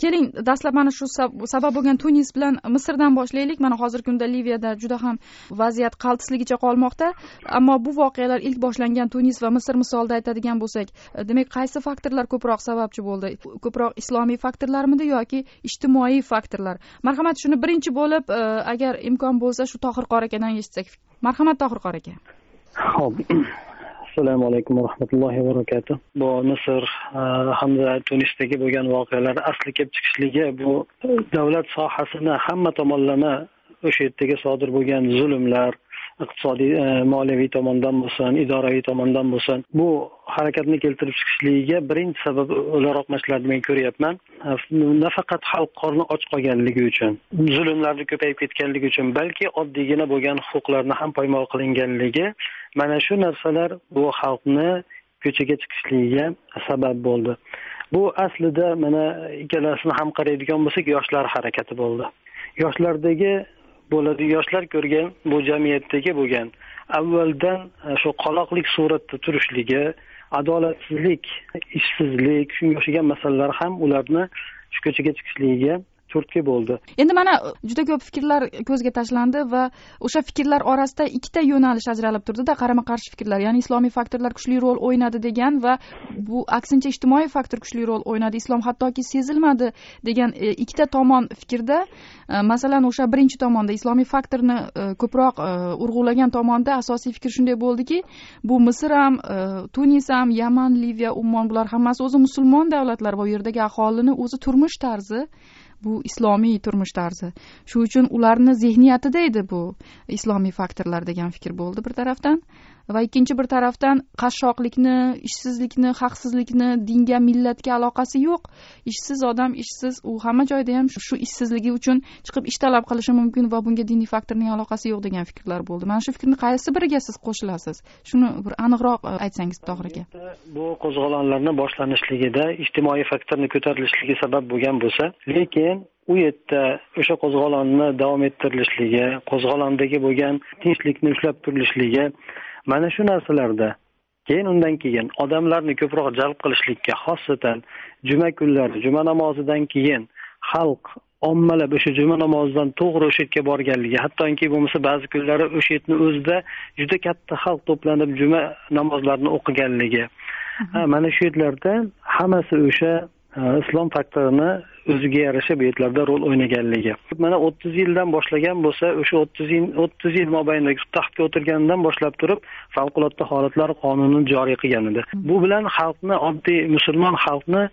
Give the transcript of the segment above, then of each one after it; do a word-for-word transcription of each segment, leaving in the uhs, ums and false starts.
keling, dastlab mana shu sabab bo'lgan Tunis bilan Misrdan boshlaylik. Mana hozirgi kunda Liviyada juda ham vaziyat qaltisligicha qolmoqda. Ammo bu voqealar ilk boshlangan Tunis va Misr misolida aytadigan bo'lsak, demak, qaysi faktorlar ko'proq sababchi bo'ldi? Ko'proq islomiy faktorlarmidi yoki ijtimoiy faktorlar? Marhamat, shuni birinchi bo'lib, agar imkon bo'lsa, shu Tohir qori akadan eshitsak. Marhamat, Tohir qori aka. Xo'p. Assalomu alaykum va rahmatullohi va barakatuh. Bu Misr hamda Tunisdagi bo'lgan voqealar asli kelib chiqishligi bu davlat sohasini hamma tomonlama o'sha yerdagi sodir bo'lgan zulmlar, iqtisodiy, moliyaviy tomondan bo'lsin, idoraviy tomondan bo'lsin, bu harakatni keltirib chiqishligiga birinchi sabab o'laroq masalalarni men ko'ryapman. Nafaqat xalq qorni och qolganligi uchun, zulmlarning ko'payib ketganligi uchun, balki oddiygina bo'lgan huquqlarni ham poymol qilinganligi, mana shu narsalar bu xalqni ko'chaga chiqishligiga sabab bo'ldi. Bu aslida mana ikkalasini ham qaraydigan bo'lsak, yoshlar harakati bo'ldi. Yoshlardagi bo'ladi, yoshlar ko'rgan bu jamiyatdagi bo'lgan avvaldan shu qoloqlik suratda turishligi, adolatsizlik, ishsizlik, shunga o'xshagan masalalar ham ularni shu ko'chaga chiqishligiga turtki bo'ldi. Endi mana juda ko'p fikrlar ko'zga tashlandi va o'sha fikrlar orasida ikkita yo'nalish ajralib turdi-da, qarama-qarshi fikrlar. Ya'ni islomiy faktorlar kuchli rol o'ynadi degan va bu aksincha ijtimoiy faktor kuchli rol o'ynadi, islom hattoki sezilmadi degan ikkita tomon fikrda. Masalan, o'sha birinchi tomonda islomiy faktorni ko'proq urg'ulagan tomonda asosiy fikr shunday bo'ldiki, bu Misr ham, Tunis ham, Yaman, Liviya, Ummon, bular hammasi o'zi musulmon davlatlar va u yerdagi aholini o'zi turmush tarzi bu islomiy turmush tarzi. Shu uchun ularni zehniyatida edi bu islomiy faktorlar degan fikr bo'ldi bir tarafdan. Va ikkinchi bir tarafdan qashshoqlikni, ishsizlikni, haqsizlikni dinga, millatga aloqasi yo'q. Ishsiz odam ishsiz, u hamma joyda ham shu ishsizligi uchun chiqib ish talab qilishi mumkin va bunga diniy faktorning aloqasi yo'q degan fikrlar bo'ldi. Mana shu fikrni qaysi biriga siz qo'shilasiz? Shuni bir aniqroq aytsangiz, Tohir aka. Bu qo'zg'olonlarning boshlanishligida ijtimoiy faktorning ko'tarilishligi sabab bo'lgan bo'lsa, lekin u yerda o'sha qo'zg'olonni davom ettirilishligi, qo'zg'olondagi bo'lgan tinchlikni ushlab turilishligi, mana shu narsalarda keyin undan keyin odamlarni ko'proq jalb qilishlikka, xosatan juma kunlari, juma namozidan keyin xalq ommalab o'sha juma namozidan to'g'ri o'sha yerga borganligi, hattoki bo'lmasa ba'zi kunlari o'sha yerning o'zida juda katta xalq to'planib juma namozlarini o'qiganligi. Mana shu yerlarda hammasi o'sha islom faktorini o'ziga yarasha bu yerlarda rol o'ynaganligi. Mana o'ttiz yildan boshlagan bo'lsa, o'sha o'ttiz yil o'ttiz yil mobaynida taxtga o'tirgandan boshlab turib favqulodda holatlar qonunini joriy qilgan edi. Bu bilan xalqni, oddiy musulmon xalqni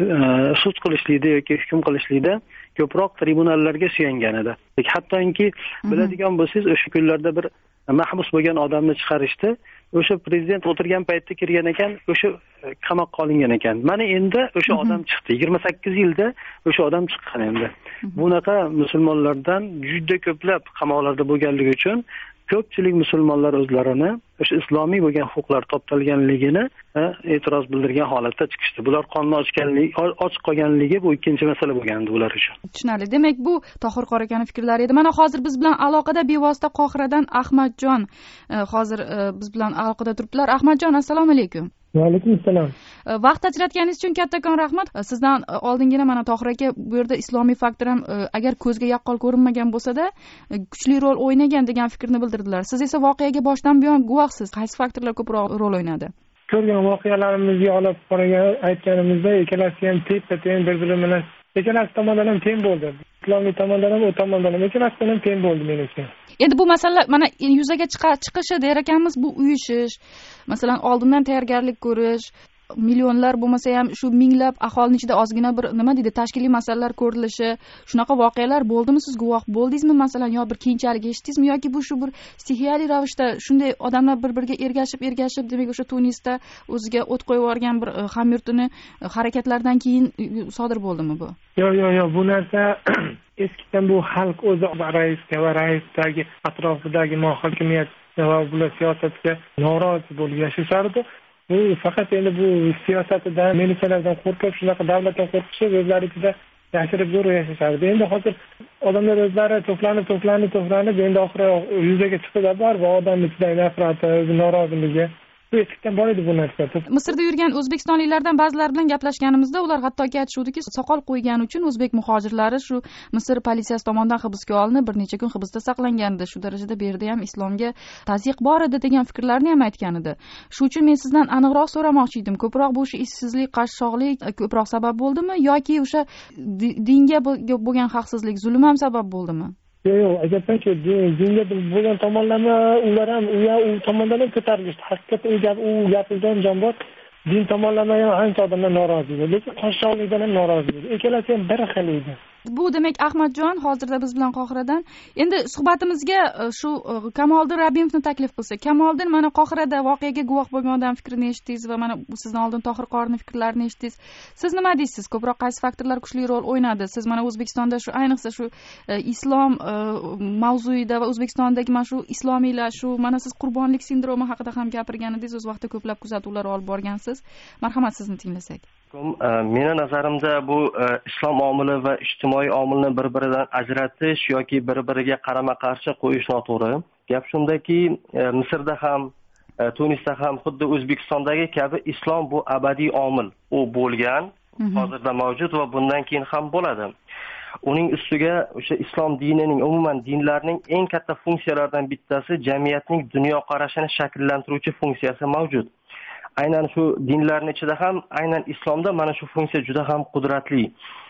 sud qilishlikda yoki hukm qilishlikda ko'proq tribunallarga suyangan edi. Hattoki biladigan bo'lsangiz, o'sha kunlarda bir mahbus bo'lgan odamni chiqarishdi. O'sha prezident o'tirgan paytda kirgan ekan, o'sha qamoqqa olingan ekan. Mana endi o'sha odam chiqdi. yigirma sakkiz yilda o'sha odam chiqqan endi. Bunaqa musulmonlardan juda ko'plab qamoqlarda bo'lganligi uchun ko'pchilik musulmonlar o'zlarini o'sha islomiy bo'lgan huquqlar toptalganligini e'tiroz bildirgan holatda chiqishdi. Bular qonni ochganligi, och qolganligi bu ikkinchi masala bo'lgandi ular uchun. Tushunarli. Demak, bu Tohir qori akaning fikrlari edi. Mana hozir biz bilan aloqada bevosita Qohiradan Ahmadjon hozir biz bilan aloqada turibdilar. Ahmadjon, assalomu alaykum. Va alaykum assalom. Vaqt ajratganingiz uchun kattakon rahmat. Sizdan oldingina mana Tohir aka bu yerda islomiy faktor ham agar ko'zga yaqqol ko'rinmagan bo'lsa-da, kuchli rol o'ynagan degan fikrni bildirdilar. Siz esa voqeaga boshdan buyon guvohsiz. Qaysi faktorlar ko'proq rol o'ynadi? Ko'rgan voqealarimizga olib qaragan aytganimizda ikkalasi ham tep-teng bir-biri bilan ikkalasi tomondan ham teng bo'ldi. Islomiy tomondan ham, u tomondan ham ikkalasidan ham teng bo'ldi men uchun. Endi bu masala mana yuzaga chiqishi der ekanmiz, bu uyushish, masalan oldindan tayyorgarlik ko'rish, millionlar bo'lmasa ham shu minglab aholining ichida ozgina bir nima deydi, tashkiliy masalalar ko'rilishi, shunaqa voqealar bo'ldimi? Siz guvoh bo'ldingizmi masalan, yo bir keyinchalik eshitdingizmi yoki bu shu bir stihiyali ravishda shunday odamlar bir-biriga ergashib ergashib demak o'sha Tunisda o'ziga o't qo'yib yuborgan bir hamyurtini harakatlardan keyin sodir bo'ldimi bu? Yo'q, yo'q, yo'q, bu narsa eskidan bu xalq o'zi raisga va raisdagi atrofidagi hokimiyat va bular siyosatga norozi bo'lib yashashardi. Bu faqat endi bu siyosatidan, militsiyalardan qo'rqib, shunaqa davlatdan qo'rqishib, o'zlari ichida yashirib zo'r yashashardi. Endi hozir odamlar o'zlari to'planib, to'planib, to'planib, endi oxiri yuzaga chiqdi va odamning ichidagi nafrati, o'zi noroziligi bu eskdan bor edi bu narsa. Misrda yurgan o'zbekistonliklardan ba'zilari bilan gaplashganimizda ular hattoki aytishuvdiki, soqol qo'ygani uchun o'zbek muhojirlari shu Misr politsiyasi tomonidan hibsga olinib, bir necha kun hibsda saqlangandi. Shu darajada bu yerda ham islomga tazyiq bor edi degan fikrlarni ham aytgan edi. Shu uchun men sizdan aniqroq so'ramoqchi edim. Ko'proq bu shu ishsizlik, qashshoqlik ko'proq sabab bo'ldimi yoki o'sha dinga bo'lgan haqsizlik, zulm ham sabab bo'ldimi? Yo'q, yo'q, aytayapman-ku, dinga bo'lgan tomonlama ular ham u tomondan ham ko'tarilishdi. Haqiqatdan u gap u gapirgan jon bor. Din tomonlama ham ancha odamlar norozi edi, lekin qashshoqlikdan ham norozi edi. Ikkalasi ham bir xil edi. Bu demak Ahmadjon hozirda biz bilan Qohiradan. Endi suhbatimizga shu Kamoliddin Rabimovni taklif qilsak. Kamoliddin, mana Qohirada voqeaga guvoh bo'lgan odam fikrini eshitdingiz va mana sizdan oldin Tohir Qorining fikrlarini eshitdingiz. Siz nima deysiz? Ko'proq qaysi faktorlar kuchli rol o'ynadi? Siz mana O'zbekistonda shu ayniqsa shu islom mavzuida va O'zbekistondagi mana shu islomiylar shu mana siz qurbonlik sindromi haqida ham gapirgan edingiz, o'z vaqtida ko'plab kuzatuvlar olib borgansiz. Marhamat, sizni tinglasak. Meni nazarimda bu islom omili va ijtimoiy omilni bir-biridan ajratish yoki bir-biriga qarama-qarshi qo'yish noto'g'ri. Gap shundaki, Misrda ham, Tunisda ham xuddi O'zbekistondagi kabi islom bu abadiy omil. U bo'lgan, hozirda mavjud va bundan keyin ham bo'ladi. Uning ustiga o'sha islom dinining, umuman dinlarning eng katta funksiyalaridan bittasi jamiyatning dunyoqarashini shakllantiruvchi funksiyasi mavjud. Aynan shu dinlarning ichida ham aynan islomda mana shu funksiya juda ham qudratli.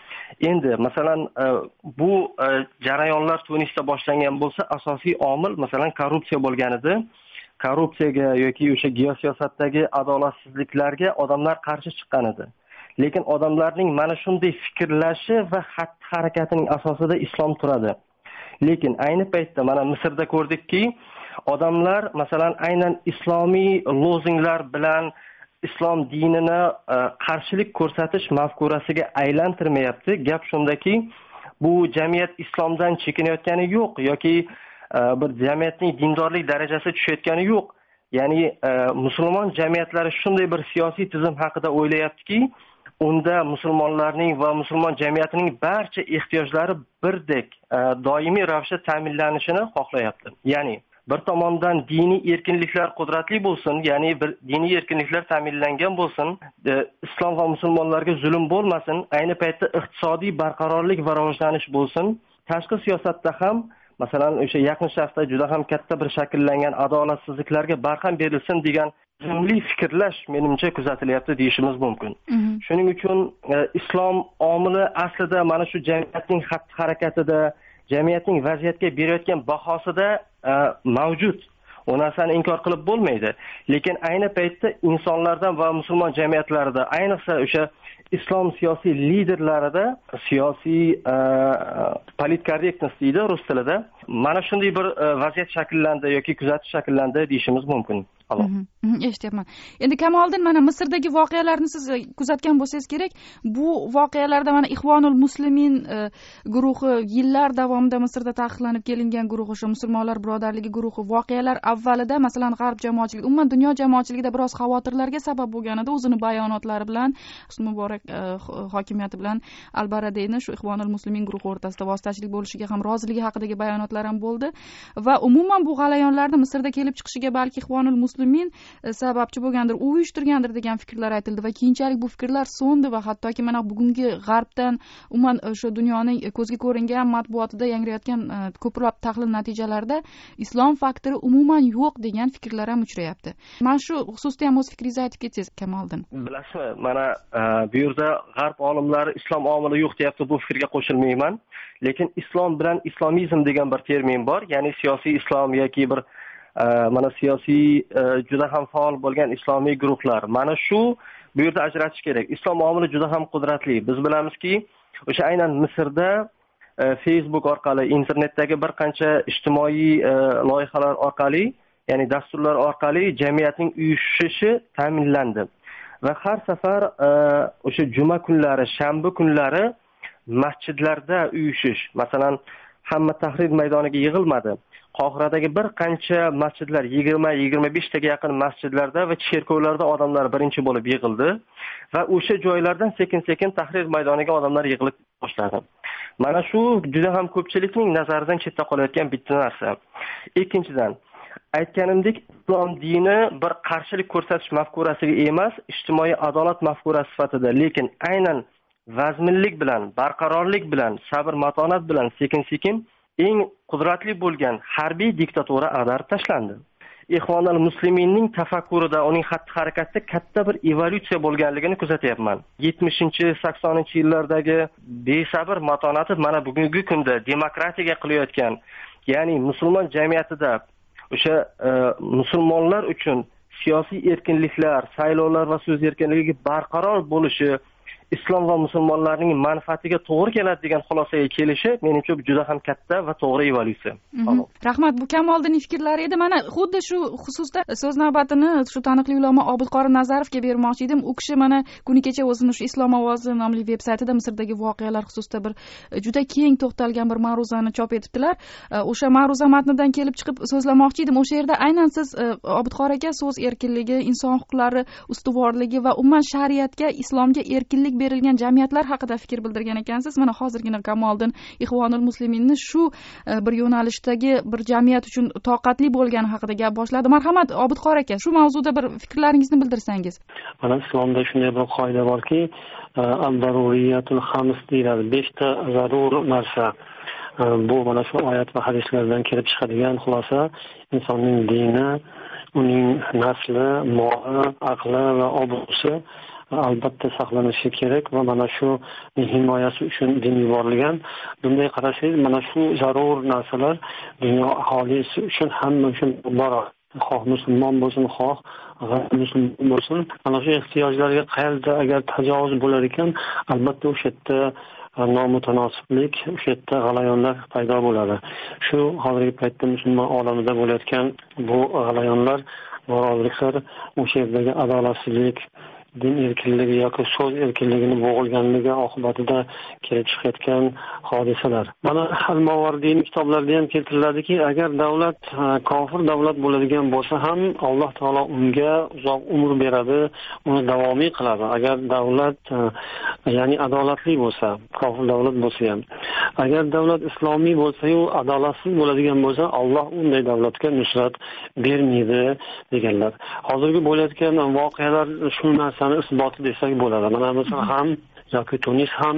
Endi masalan bu jarayonlar Tunisda boshlangan bo'lsa, asosiy omil masalan korrupsiya bo'lgan edi. Korrupsiyaga yoki o'sha geosiyosatdagi adolatsizliklarga odamlar qarshi chiqqan edi. Lekin odamlarning mana shunday fikrlashi va xatti-harakatining asosida islom turadi. Lekin ayni paytda mana Misrda ko'rdikki, odamlar masalan aynan islomiy lozunglar bilan islom dinini qarshilik ko'rsatish mafkurasiga aylantirmayapti. Gap shundaki, bu jamiyat islomdan chekinayotgani yo'q yoki bir jamiyatning dindorlik darajasi tushayotgani yo'q. Ya'ni musulmon jamiyatlari shunday bir siyosiy tizim haqida o'ylayaptiki, unda musulmonlarning va musulmon jamiyatining barcha ehtiyojlari birdek doimiy ravishda ta'minlanishini xohlayapti. Ya'ni bir tomondan diniy erkinliklar qudratli bo'lsin, ya'ni bir diniy erkinliklar ta'minlangan bo'lsin, islom va musulmonlarga zulm bo'lmasin, ayni paytda iqtisodiy barqarorlik va rivojlanish bo'lsin. Tashqi siyosatda ham masalan o'sha Yaqin Sharqda juda ham katta bir shakllangan adolatsizliklarga barham berilsin degan tizimli fikrlash menimcha kuzatilyapti deyishimiz mumkin. Shuning uchun islom omili aslida mana shu jamiyatning xatti-harakatida, jamiyatning vaziyatga berayotgan bahosida mavjud. U narsani inkor qilib bo'lmaydi. Lekin ayni paytda insonlardan va musulmon jamiyatlarida, ayniqsa o'sha islom siyosiy liderlarida siyosiy politkorrektnost deydi rus tilida, mana shunday bir vaziyat shakllandi yoki kuzatish shakllandi deyishimiz mumkin. Eshityapman. Endi Kamoliddin, mana Misrdagi voqealarni siz kuzatgan bo'lsangiz kerak. Bu voqealarda mana Ixvonul Muslimin guruhi yillar davomida Misrda taqiqlanib kelingan guruh, o'sha musulmonlar birodarligi guruhi voqealar avvalida masalan g'arb jamoatchiligi, umuman dunyo jamoatchiligida biroz xavotirlarga sabab bo'lgan edi. O'zini bayonotlari bilan, Husni Muborak hokimiyati bilan Al-Baradiyni shu Ixvonul Muslimin guruhi o'rtasida vositachilik bo'lishiga ham roziligi haqidagi bayonotlar ham bo'ldi va umuman bu g'alayonlarni Misrda kelib chiqishiga balki Ixvonul Muslimin sababchi bo'lgandir, u uyushtirgandir degan fikrlar aytildi va keyinchalik bu fikrlar so'ndi va hattoki mana bugungi g'arbdan umuman o'sha dunyoning ko'zga ko'ringan matbuotida yangrayotgan ko'plab tahlil natijalarida islom faktori umuman yo'q degan fikrlar ham uchrayapti. Mana shu xususda ham o'z fikringizni aytib ketsangiz, Kamoliddin. Bilasizmi, mana bu yerda g'arb olimlari islom omili yo'q deyapti, bu fikrga qo'shilmayman. Lekin islom bilan islomizm degan bir termin bor, ya'ni siyosiy islom yoki bir mana siyosiy juda ham faol bo'lgan islomiy guruhlar. Mana shu bu yerda ajratish kerak. Islom omili juda ham qudratli. Biz bilamizki, o'sha aynan Misrda Facebook orqali, internetdagi bir qancha ijtimoiy loyihalar orqali, ya'ni dasturlar orqali jamiyatning uyushishi ta'minlandi. Va har safar o'sha juma kunlari, shanba kunlari masjidlarda uyushish, masalan, hamma Tahrir maydoniga yig'ilmadi. Qohiradagi bir qancha masjidlar, yigirma yigirma besh taga yaqin masjidlarda va cherkovlarda odamlar birinchi bo'lib yig'ildi va o'sha joylardan sekin-sekin Tahrir maydoniga odamlar yig'ilib boshladi. Mana shu juda ham ko'pchilikning nazaridan chetda qolayotgan bitta narsa. Ikkinchidan, aytganimdek, islom dini bir qarshilik ko'rsatish mafkurasiga emas, ijtimoiy adolat mafkurasi sifatida, lekin aynan vazminlik bilan, barqarorlik bilan, sabr matonat bilan sekin-sekin eng qudratli bo'lgan harbiy diktatura ag'darib tashlandi. Ixvonul Musliminning tafakkurida, uning xatti-harakatida katta bir evolyutsiya bo'lganligini kuzatyapman. yetmishinchi saksoninchi yillardagi besabr matonati mana bugungi kunda demokratiyaga qilayotgan, ya'ni musulmon jamiyatida o'sha e, musulmonlar uchun siyosiy erkinliklar, saylovlar va so'z erkinligi barqaror bo'lishi islom va musulmonlarning manfaatiga to'g'ri keladi degan xulosaga kelishi menimcha juda ham katta va to'g'ri evolyutsiya. Rahmat, bu Kamoliddinning fikrlari edi. Mana xuddi shu xususda so'z navbatini shu taniqli ulamo Obidqori Nazarovga bermoqchi edim. U kishi mana kuni kecha o'zini shu Islom ovozi nomli veb-saytida Misrdagi voqealar xususida bir juda keng to'xtalgan bir ma'ruzani chop etibdilar. O'sha ma'ruza matnidan kelib chiqib so'zlamoqchi edim. O'sha yerda aynan siz Obidqori aka so'z erkinligi, inson huquqlari ustuvorligi va umuman shariatga, islomga erkinlik berilgan jamiyatlar haqida fikr bildirgan ekansiz. Mana hozirgina Kamoliddin Ixvonul Musliminni shu bir yo'nalishdagi bir jamiyat uchun toqatli bo'lgani haqida gap boshladi. Marhamat, Obidqori aka, shu mavzuda bir fikrlaringizni bildirsangiz. Mana islomda shunday bir qoida borki, al-daruriyatul xams deyiladi. beshta zarur narsa. Bu mana shu oyat va hadislardan kelib chiqadigan xulosa insonning dini, uning nasli, moli, aqli va obro'si albatta saqlanishi kerak va mana shu himoyasi uchun din yuborilgan. Bunday qarasangiz, mana shu zarur narsalar dunyo aholisi uchun hamma uchun bor. Xoh musulmon bo'lsin, xoh g'ayri musulmon bo'lsin, mana shu ehtiyojlarga qayerda agar tajovuz bo'lar ekan, albatta o'sha yerda nomutanosiblik, o'sha yerda g'alayonlar paydo bo'ladi. Shu hozirgi paytda musulmon olamida bo'layotgan bu g'alayonlar, noroziliklar o'sha yerdagi adolatsizlik, din erkinligi yoki so'z erkinligini bo'g'ilganligi oqibatida kelib chiqayotgan hodisalar. Mana Al-Mavardiyning kitoblarida ham keltiriladiki, agar davlat kofir davlat bo'ladigan bo'lsa ham Alloh taolo unga uzoq umr beradi, uni davomiy qiladi. Agar davlat ya'ni adolatli bo'lsa, kofir davlat bo'lsa ham. Agar davlat islomiy bo'lsa-yu adolatsiz bo'ladigan bo'lsa, Alloh unday davlatga nusrat bermaydi deganlar. Hozirgi bo'layotgan voqealar shu narsani isboti desak bo'ladi. Mana masalan ham yoki Tunis ham,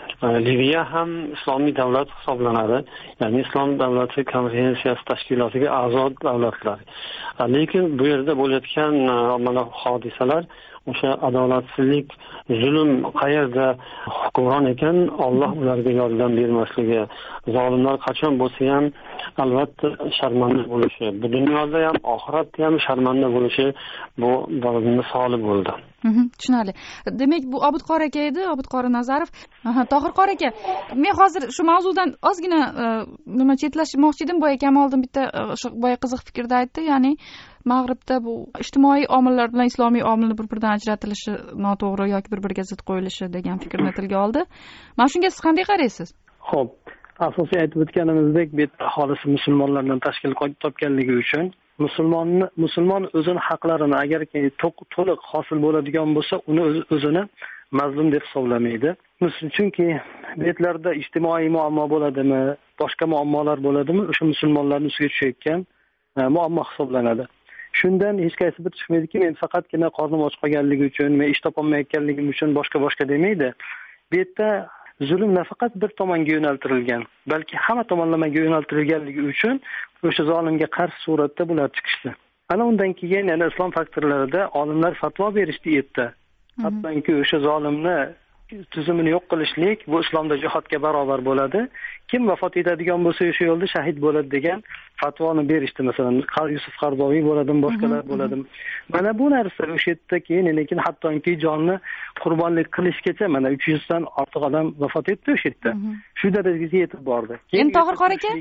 Liviya ham islomiy davlat hisoblanadi. Ya'ni islom davlati konferensiyasi tashkilotiga a'zo davlatlar. Lekin bu yerda bo'layotgan mana hodisalar, o'sha adolatsizlik, zulm qayerda hukmron ekan, Alloh ularga yordam bermasligi, zolimlar qachon bo'lsa ham albatta sharmanda bo'lishi, bu dunyoda ham oxiratda ham sharmanda bo'lishi bu misoli bo'ldi. Tushunarli. Demak, bu Obidqori aka edi, Obidqori Nazarov. Aha, Tohir qori aka, men hozir shu mavzudan ozgina nima chetlashmoqchi edim. Boya Kamoliddin bitta boya qiziq fikrda aytdi, ya'ni Mag'ribda bu ijtimoiy omillar bilan islomiy omilni bir-biridan ajratilishi noto'g'ri yoki bir-biriga zid qo'yilishi degan fikrni tilga oldi. Mana shunga siz qanday qaraysiz? Xo'p, asosiy aytib o'tganimizdek, bu aholisi musulmonlardan tashkil topganligi uchun musulmonni musulmon o'zini haqlarini agarki to'liq hosil bo'ladigan bo'lsa, uni o'zini mazlum deb hisoblamaydi. Chunki betlarda ijtimoiy muammo bo'ladimi, boshqa muammolar bo'ladimi, o'sha musulmonlarning ustiga tushayotgan muammo hisoblanadi. Shundan hech qaysi bir chiqmaydiki, men faqatgina qornim och qolganligi uchun, men ish topolmayotganligim uchun boshqa-boshqa demaydi. Bu yerda zulm nafaqat bir tomonga yo'naltirilgan, balki hamma tomonlamaga yo'naltirilganligi uchun o'sha zolimga qarshi suratda bular chiqishdi. Ana undan keyin yana islom faktorlarida olimlar fatvo berishdi yerda. Hattoki o'sha zolimni tuzumini yo'q qilishlik bu islomda jihodga barobar bo'ladi. Kim vafot etadigan bo'lsa o'sha yo'lda shahid bo'ladi degan fatvoni berishdi. Masalan, Yusuf Qardoviy bo'ladimi, boshqalar bo'ladimi. Mana bu narsa o'sha yerda keyin lekin hattoki jonni qurbonlik qilishgacha mana uch yuz dan ortiq odam vafot etdi o'sha yerda. Shu darajagacha yetib bordi. Endi Tohir qori aka,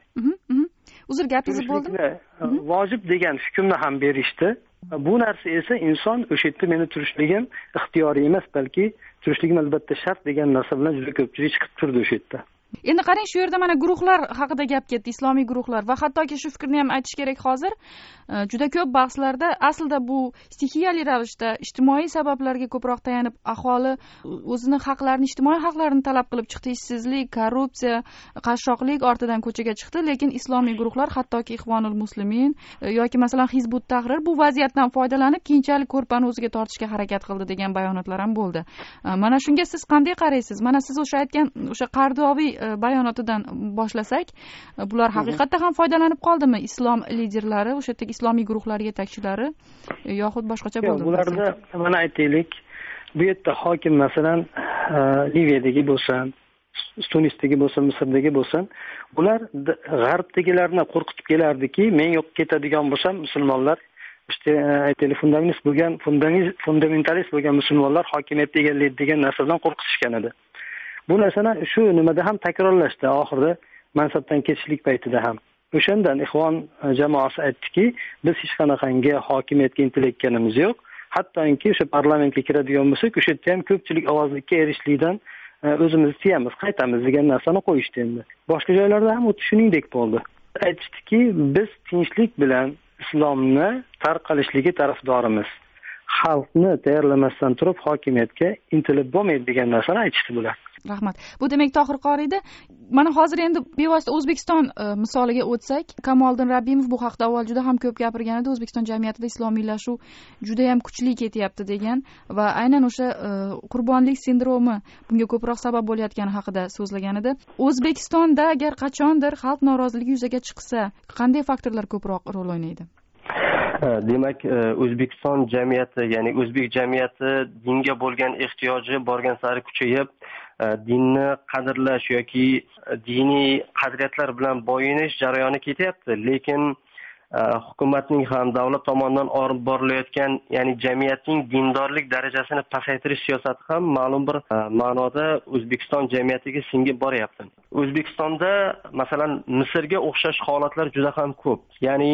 uzr gapingizni bo'ldim. Vojib degan hukmni ham berishdi. Bu narsa esa inson o'sha yerda meni turishligim ixtiyoriy emas, balki turishligim albatta shart degan narsa bilan juda ko'pchilik chiqib turdi o'sha yerda. Endi qarang, shu yerda mana guruhlar haqida gap ketdi, islomiy guruhlar va hattoki shu fikrni ham aytish kerak hozir. Juda ko'p bahslarda aslida bu stixiyali ravishda ijtimoiy sabablarga ko'proq tayanib aholi o'zini haqlarini, ijtimoiy haqlarini talab qilib chiqdi. Ishsizlik, korrupsiya, qashshoqlik ortidan ko'chaga chiqdi, lekin islomiy guruhlar hattoki Ikhvanul Muslimin yoki masalan Hizbut Tahrir bu vaziyatdan foydalanib keyinchalik ko'rpani o'ziga tortishga harakat qildi degan bayonotlar ham bo'ldi. Mana shunga siz qanday qaraysiz? Mana siz o'sha aytgan o'sha Qardoviy bayonotidan boshlasak, bular haqiqatda ham foydalanib qoldimi? Islom liderlari, o'sha yerdagi islomiy guruhlar yetakchilari yoxud boshqacha bo'ldimi? Bularda mana aytaylik, bu yerda hokim masalan Liviyadagi bo'lsin, Tunisdagi bo'lsin, Misrdagi bo'lsin, ular g'arbdagilarni qo'rqitib kelardiki, men yo'q ketadigan bo'lsam, musulmonlar işte aytaylik fundamentalist bo'lgan, fundamentalist bo'lgan musulmonlar hokimiyatni egallaydi degan narsadan qo'rqitishgan edi. Bu narsani shu nimada ham takrorlashdi oxirida mansabdan ketishlik paytida ham. O'shandan Ikhvon jamoasi aytdiki, biz hech qanaqangi hokimiyatga intilayotganimiz yo'q. Hattoki o'sha parlamentga kiradigan bo'lsak, o'sha yerda ham ko'pchilik ovozlikka erishishlikdan o'zimizni tiyamiz, qaytamiz degan narsani qo'yishdi endi. Boshqa joylarda ham xuddi shuningdek bo'ldi. Aytishdiki, biz tinchlik bilan islomni tarqalishligi tarafdorimiz. Xalqni tayyorlamasdan turib hokimiyatga intilib bo'lmaydi degan narsani aytishdi bular. Rahmat. Bu demak Tohir Qoriyda mana hozir endi bevosita O'zbekiston misoliga o'tsak, Kamoliddin Rabbimov bu haqda avval juda ham ko'p gapirgan edi. O'zbekiston jamiyatida islomiylashuv juda ham kuchli ketyapti degan va aynan o'sha qurbonlik sindromi bunga ko'proq sabab bo'layotgani haqida so'zlagan edi. O'zbekistonda agar qachondir xalq noroziligi yuzaga chiqsa, qanday faktorlar ko'proq rol o'ynaydi? Demak, O'zbekiston jamiyati, ya'ni o'zbek jamiyati dinga bo'lgan ehtiyoji borgan sari kuchayib, dinni qadrlash yoki diniy qadriyatlar bilan boyinish jarayoni ketyapti. Lekin hukumatning ham davlat tomonidan olib borilayotgan, ya'ni jamiyatning dindorlik darajasini pasaytirish siyosati ham ma'lum bir ma'noda O'zbekiston jamiyatiga singib boryapti. O'zbekistonda masalan Misrga o'xshash holatlar juda ham ko'p. Ya'ni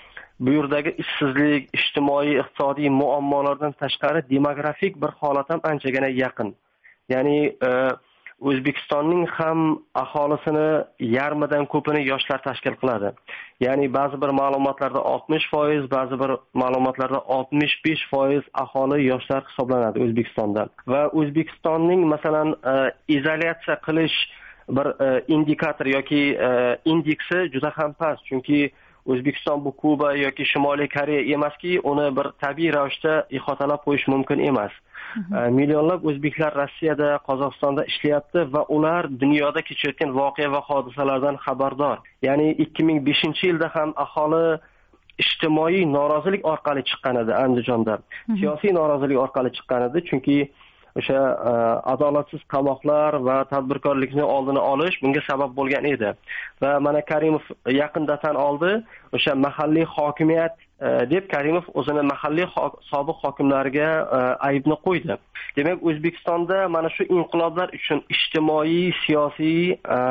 bu yerdagi ishsizlik, ijtimoiy, iqtisodiy muammolardan tashqari demografik bir holat ham anchagina yaqin. Ya'ni O'zbekistonning ham aholisini yarmidan ko'pini yoshlar tashkil qiladi. Ya'ni ba'zi bir ma'lumotlarda oltmish foiz, ba'zi bir ma'lumotlarda oltmish besh foiz aholi yoshlar hisoblanadi O'zbekistonda. Va O'zbekistonning masalan izolyatsiya qilish bir indikator yoki indeksi juda ham past, chunki O'zbekiston bu Kuba yoki Shimoliy Koreya emaski, uni bir tabiiy ravishda ihotalab qo'yish mumkin emas. Millionlab o'zbeklar Rossiyada, Qozog'istonda ishlayapti va ular dunyoda kechayotgan voqea va hodisalardan xabardor. Ya'ni ikki ming beshinchi yilda ham aholi ijtimoiy norozilik orqali chiqqan edi Andijonda. Siyosiy norozilik orqali chiqqan edi, chunki o'sha adolatsiz qamoqlar va tadbirkorlikni oldini olish bunga sabab bo'lgan edi. Va mana Karimov yaqinda tan oldi, o'sha mahalliy hokimiyat deb Karimov o'zini mahalliy sobiq hokimlariga aybni qo'ydi. Demak, O'zbekistonda mana shu inqiloblar uchun ijtimoiy, siyosiy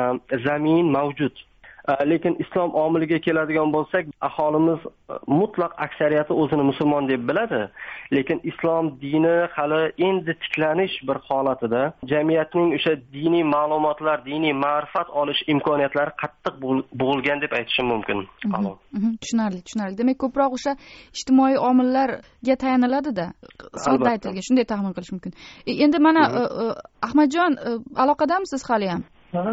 zamin mavjud. Lekin islom omiliga keladigan bo'lsak, aholimiz mutlaq aksariyati o'zini musulmon deb biladi, lekin islom dini hali endi tiklanish bir holatida, jamiyatning o'sha diniy ma'lumotlar, diniy ma'rifat olish imkoniyatlari qattiq bo'lgan deb aytishim mumkin. Tushunarli, tushunarli. Demak, ko'proq o'sha ijtimoiy omillarga tayaniladi-da, sodda aytilgan, shunday taxmin qilish mumkin. Endi mana Ahmadjon, aloqadamisiz hali ham?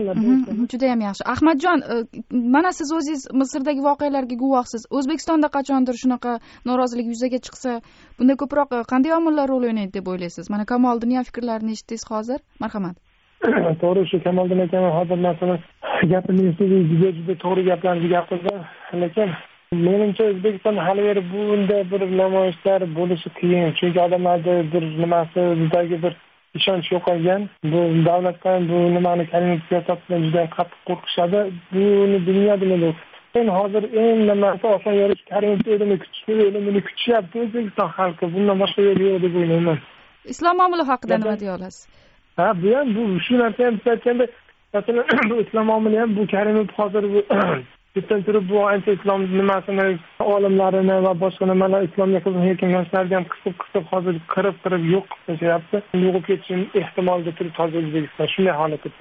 Juda ham yaxshi. Ahmadjon, mana siz o'zingiz Misrdagi voqealarga guvohsiz. O'zbekistonda qachondir shunaqa norozilik yuzaga chiqsa, bunda ko'proq qanday omillar rol o'ynaydi deb o'ylaysiz? Mana Kamoliddin ham fikrlarini eshitdingiz hozir. Marhamat. To'g'ri, shu Kamoliddin aka hozir masalan gapini eshitdik, juda juda to'g'ri gaplarni gapirdi. Lekin menimcha O'zbekistonda hali beri bunday bir namoyishlar bo'lishi qiyin, chunki odamlarda bir nimasi, o'zidagi bir ishonch yo'qolgan. Bu davlatdan bu nimani Karimov siyosatidan juda qattiq qo'rqishadi. Buni bilmaydi nima. Men hozir eng nimasi oson yo'l Karimov o'zini kutishni, o'limini kutishyapti O'zbekiston xalqi. Bundan boshqa yo'l yo'q deb o'ylayman. Islom omili haqida nima deya olasiz? Ha, bu ham bu shu narsa ham aytganda, masalan, bu islom omili ham bu Karimov hozir bu Bizdan turib bu ancha islom nimasini, olimlarini va boshqa nimalar islomga qiziqayotgan yoshlarni ham qisib-qisib hozir qirib-qirib yo'q qilishyapti. Yo'qib ketishi ehtimolda turib hozir O'zbekiston shunday holatda turibdi.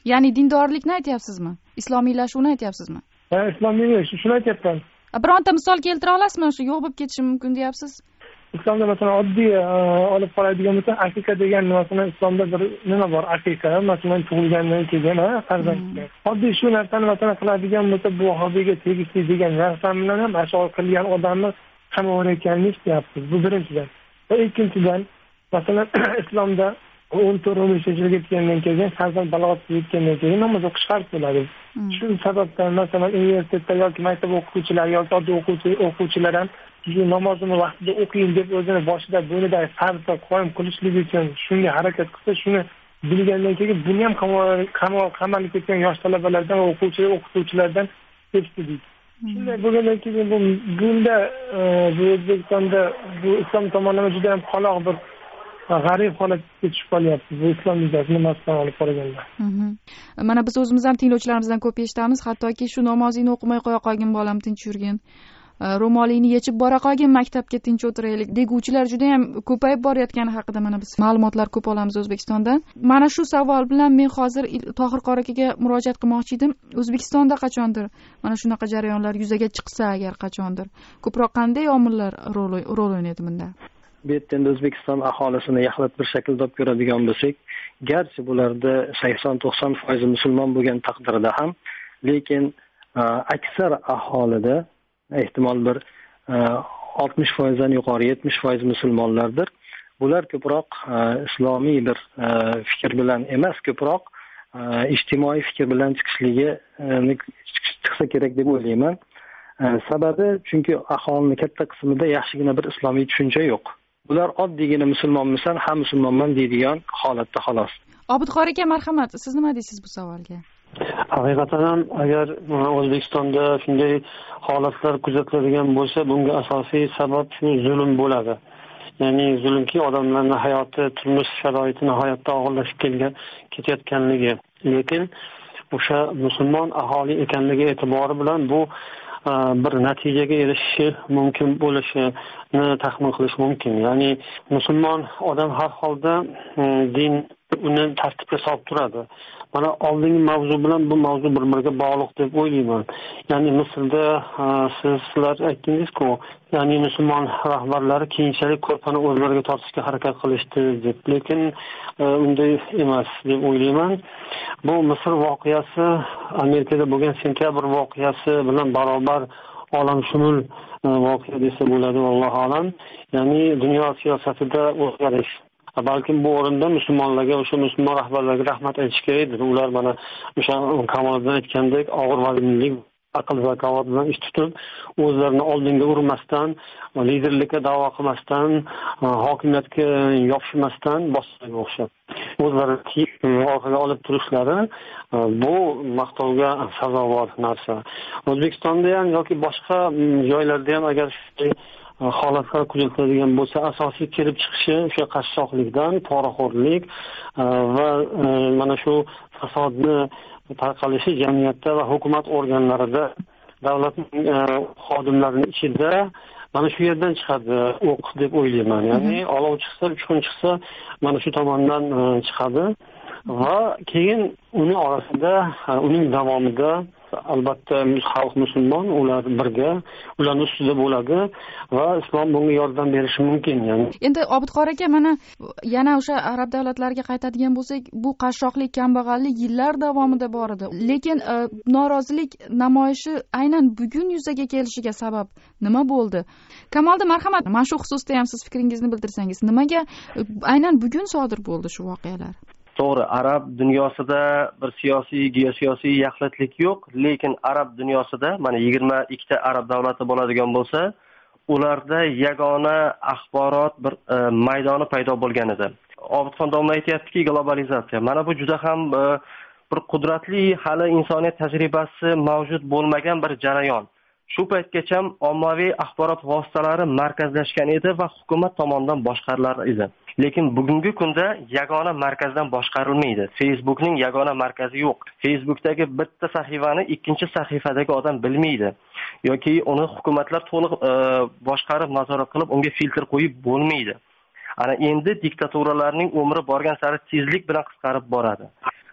ya'ni dindorlikni aytyapsizmi, islomiylashuvni aytyapsizmi? Ha, islomiylik shuni aytyapman. Bironta misol keltira olasizmi? Shu yo'q bo'lib ketishi mumkin deyapsiz. Islomda masalan oddiy olib qoladigan bo'lsa, aqiqa degan masalan islomda bir nima bor? Aqiqa masalan tug'ilgandan keyin farzandga. Oddiy shu narsani masalan qiladigan bo'lsa, bu hobbiga tegishli degan narsa bilan ham ashor qilgan odamni qamoqlayotganini eshityapmiz. Bu birinchidan. Va ikkinchidan masalan islomda o'n to'rt o'n besh yoshga yetgandan keyin farzand balog'atga yetgandan keyin namoz o'qish farz bo'ladi. Shu sababdan masalan universitetda yoki maktab o'quvchilari yoki oddiy o'quvchi o'quvchilar ham shu namozini vaqtida o'qiying deb o'zini boshida bo'ynidagi farzga qo'yim qilishlik uchun shunga harakat qilsa, shuni bilgandan keyin buni ham qamoq qamalib ketgan yosh talabalardan va o'quvchi o'qituvchilardan eshitdik. Shunday bo'lgandan keyin bu bunda bu O'zbekistonda bu islom tomonlama juda ham qoloq bir g'arib holatga tushib qolyapti. Bu islom yuzasidan masala olib qaraganda. Mana biz o'zimiz ham tinglovchilarimizdan ko'p eshitamiz, hattoki shu namozingni o'qimay qo'ya qolgin bolam, tinch yurgin. Ro'molingni yechib bora qolgin maktabga, tinch o'tiraylik deguvchilar juda ham ko'payib borayotgani haqida mana biz ma'lumotlar ko'p olamiz O'zbekistondan. Mana shu savol bilan men hozir Tohir qori akaga murojaat qilmoqchi edim. O'zbekistonda qachondir mana shunaqa jarayonlar yuzaga chiqsa agar qachondir, ko'proq qanday omillar rol o'ynaydi bunda? Bu yerda endi O'zbekiston aholisini yaxlit bir shaklda olib ko'radigan bo'lsak, garchi bularda sakson to'qson foiz musulmon bo'lgan taqdirda ham, lekin aksar aholida ehtimol bir oltmish foizdan yuqori yetmish foiz musulmonlardir. Bular ko'proq islomiy bir fikr bilan emas, ko'proq ijtimoiy fikr bilan chiqishligi chiqsa kerak deb o'ylayman. Sababi chunki aholining katta qismida yaxshigina bir islomiy tushuncha yo'q. Bular oddiygina musulmonmisan, ha musulmonman deydigan holatda xolos. Obidxon aka, marhamat, siz nima deysiz bu savolga? Haqiqatan ham agar O'zbekistonda shunday holatlar kuzatiladigan bo'lsa, bunga asosiy sabab shu zulm bo'ladi. Ya'ni zulmki odamlarning hayoti, turmush sharoiti nihoyatda og'irlashib kelgan ketayotganligi. Lekin o'sha musulmon aholi ekanligi e'tibori bilan bu bir natijaga erishishi mumkin bo'lishini taxmin qilish mumkin. Ya'ni musulmon odam har holda din uni tartibga solib turadi. Mana oldingi mavzu bilan bu mavzu bir-biriga bog'liq deb o'ylayman. Ya'ni Misrda sizlar aytdingiz-ku, ya'ni musulmon rahbarlari keyinchalik ko'rpani o'zlariga tortishga harakat qilishdi deb. Lekin unday emas deb o'ylayman. Bu Misr voqeasi Amerikada bo'lgan sentyabr voqeasi bilan barobar olamshumul voqea desa bo'ladi, vallohu alam. Ya'ni dunyo siyosatida o'zgarish. Balkim bu o'rinda musulmonlarga, o'sha musulmon rahbarlarga rahmat aytish kerakdir. Ular mana o'sha Kamoliddin aytgandek og'ir vazminlik, aql zakovat bilan ish tutib, o'zlarini oldinga urmasdan, liderlikka da'vo qilmasdan, hokimiyatga yopishmasdan boshqaga o'xshab o'zlarini orqaga olib turishlari bu maqtovga sazovor narsa. O'zbekistonda ham yoki boshqa joylarda ham agar holatlar kuzatiladigan bo'lsa, asosiy kelib chiqishi o'sha qashshoqlikdan, poraxo'rlik va mana shu fasodni tarqalishi jamiyatda va hukumat organlarida, davlat xodimlarining ichida mana shu yerdan chiqadi o'q deb o'ylayman. Ya'ni olov chiqsa, uchqun chiqsa, mana shu tomondan chiqadi va keyin uning orasida, uning davomida albatta xalq musulmon, ular birga, ularning ustida bo'ladi va islom bunga yordam berishi mumkin. Yani endi Obidxon aka, mana yana o'sha arab davlatlariga qaytadigan bo'lsak, bu qashshoqlik, kambag'allik yillar davomida bor edi. Lekin e, norozilik namoyishi aynan bugun yuzaga kelishiga sabab nima bo'ldi? Kamoliddin, marhamat, mana shu xususda ham siz fikringizni bildirsangiz, nimaga aynan bugun sodir bo'ldi shu voqealar? To'g'ri, arab dunyosida bir siyosiy, geosiyosiy yaxlitlik yo'q, lekin arab dunyosida mana yigirma ikkita arab davlati bo'ladigan bo'lsa, ularda yagona axborot bir e, maydoni paydo bo'lgan edi. Obidxon domla aytayaptiki, globalizatsiya. Mana bu juda ham e, bir qudratli, hali insoniyat tajribasi mavjud bo'lmagan bir jarayon. Shu paytgacha ommaviy axborot vositalari markazlashgan edi va hukumat tomonidan boshqarilar edi. Lekin bugungi kunda yagona markazdan boshqarilmaydi. Facebookning yagona markazi yo'q. Facebookdagi bitta sahifani ikkinchi sahifadagi odam bilmaydi. Yoki uni hukumatlar to'liq e, boshqarib, nazorat qilib, unga filtr qo'yib bo'lmaydi. Ana endi diktaturalarning umri borgan sari tezlik bilan qisqarib boradi.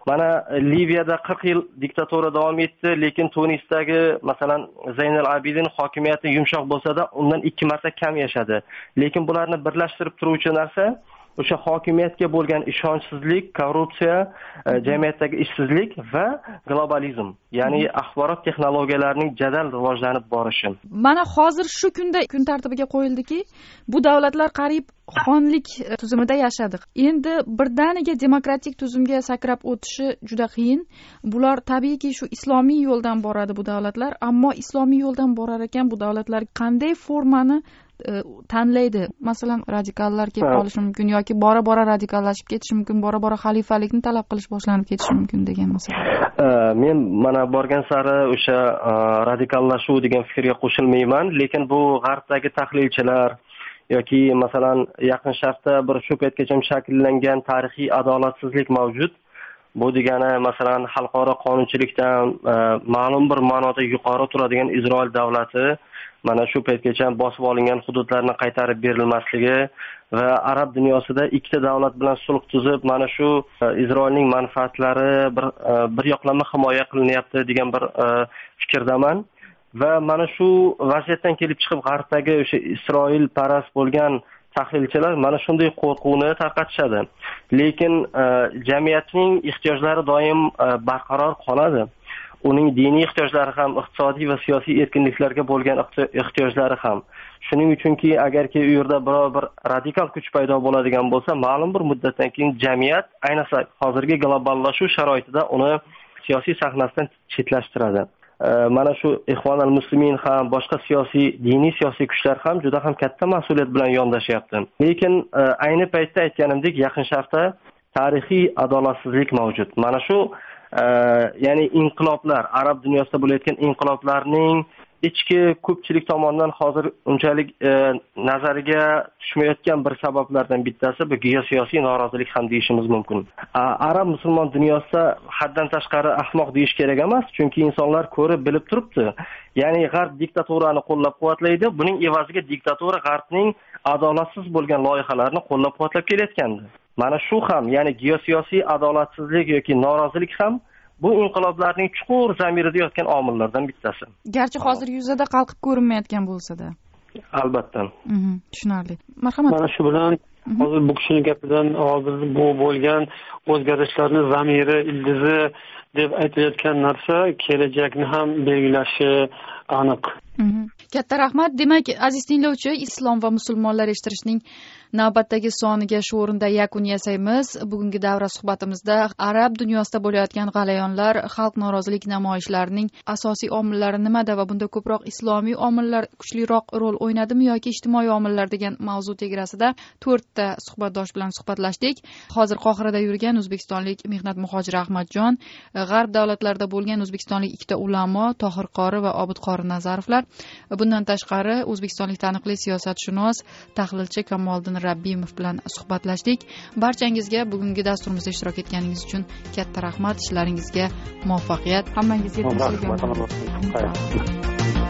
mana Liviyada qirq yil diktatura davom etdi, lekin Tunisdagi masalan Zaynal Abidin hokimiyati yumshoq bo'lsa-da, undan ikki marta kam yashadi. Lekin bularni birlashtirib turuvchi narsa o'sha hokimiyatga bo'lgan ishonchsizlik, korrupsiya, jamiyatdagi ishsizlik va globalizm, ya'ni axborot texnologiyalarining jadal rivojlanib borishi. Mana hozir shu kunda kun tartibiga qo'yildiki, bu davlatlar qariyb xonlik tuzumida yashadik. Endi birdaniga demokratik tuzumga sakrab o'tishi juda qiyin. Bular tabiiyki shu islomiy yo'ldan boradi bu davlatlar, ammo islomiy yo'ldan borar ekan bu davlatlar qanday formani tanlaydi? Masalan, radikallar kelib qolishi mumkin yoki bora-bora radikallashib ketishi mumkin, bora-bora xalifalikni talab qilish boshlanib ketishi mumkin degan masala. Men mana borgan sari o'sha radikallashuv degan fikrga qo'shilmayman, lekin bu g'arbdagi tahlilchilar yoki masalan Yaqin Sharqda bir shu paytgacha shakllangan tarixiy adolatsizlik mavjud. Bu degani masalan xalqaro qonunchilikdan ma'lum bir ma'noda yuqori turadigan Isroil davlati mana shu paytgacha bosib olingan hududlarni qaytarib berilmasligi va arab dunyosida ikkita davlat bilan sulh tuzib, mana shu Isroilning manfaatlari bir bir yoqlama himoya qilinyapti degan bir fikrdaman. Va mana shu vaziyatdan kelib chiqib g'arbdagi o'sha Isroil parast bo'lgan tahlilchilar mana shunday qo'rquvni tarqatishadi. Lekin jamiyatning ehtiyojlari doim barqaror qoladi. Uning diniy ehtiyojlari ham, iqtisodiy va siyosiy erkinliklarga bo'lgan ehtiyojlari ham. Shuning uchunki agarki u yerda biror bir radikal kuch paydo bo'ladigan bo'lsa, ma'lum bir muddatdan keyin jamiyat, ayniqsa hozirgi globallashuv sharoitida uni siyosiy sahnasidan chetlashtiradi. Mana shu Ikhvan al-Muslimin ham, boshqa siyosiy, diniy siyosiy kuchlar ham juda ham katta mas'uliyat bilan yondashyapti. Lekin ayni paytda aytganimdek, Yaqin Sharqda tarixiy adolatsizlik mavjud. Mana shu ya'ni inqiloblar, arab dunyosida bo'layotgan inqiloblarning ichki ko'pchilik tomonidan hozir unchalik nazariga tushmayotgan bir sabablardan bittasi bu geosiyosiy norozilik ham deyishimiz mumkin. Arab musulmon dunyosida haddan tashqari ahmoq deyish kerak emas, chunki insonlar ko'rib bilib turibdi. Ya'ni g'arb diktaturani qo'llab-quvvatlaydi, buning evaziga diktatura g'arbning adolatsiz bo'lgan loyihalarini qo'llab-quvvatlab kelayotgandi. Mana shu ham, ya'ni geosiyosiy adolatsizlik yoki norozilik ham bu inqiloblarning chuqur zamirida yotgan omillardan bittasi. Garchi hozir yuzada qalqib ko'rinmayotgan bo'lsa-da. Albatta. Mhm, tushunarli. Marhamat. Mana shu bilan hozir bu kishining gapidan hozir bu bo'lgan o'zgarishlarning zamiri, ildizi deb aytilayotgan narsa kelajakni ham belgilashi aniq. Katta rahmat. Demak, aziz tinglovchi, islom va musulmonlar eshittirishning navbatdagi soniga shu o'rinda yakun yasaymiz. Bugungi davra suhbatimizda arab dunyosida bo'layotgan g'alayonlar, xalq norozilik namoyishlarining asosiy omillari nimada va bunda ko'proq islomiy omillar kuchliroq rol o'ynadimi yoki ijtimoiy omillar degan mavzu tegrasida to'rtta suhbatdosh bilan suhbatlashdik. Hozir Qohirada yurgan o'zbekistonlik mehnat muhojiri Ahmadjon, g'arb davlatlarida bo'lgan o'zbekistonlik ikkita ulamo, Tohir Qori va Obid Qori Nazarovlar, bundan tashqari o'zbekistonlik taniqli siyosatshunos, tahlilchi Kamoliddin Rabbimov bilan suhbatlashdik. Barchangizga bugungi dasturimizda ishtirok etganingiz uchun katta rahmat. Ishlaringizga muvaffaqiyat. Hammangizga tinchlik.